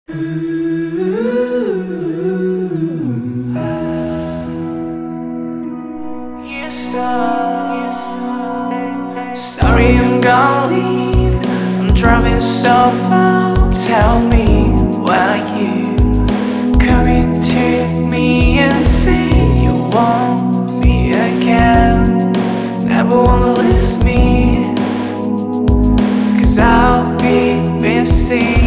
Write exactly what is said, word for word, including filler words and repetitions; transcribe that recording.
Yes, yes, sorry I'm gonna leave. I'm driving so far. Tell me why you coming to me and say you want me again. Never wanna lose me, 'cause I'll be missing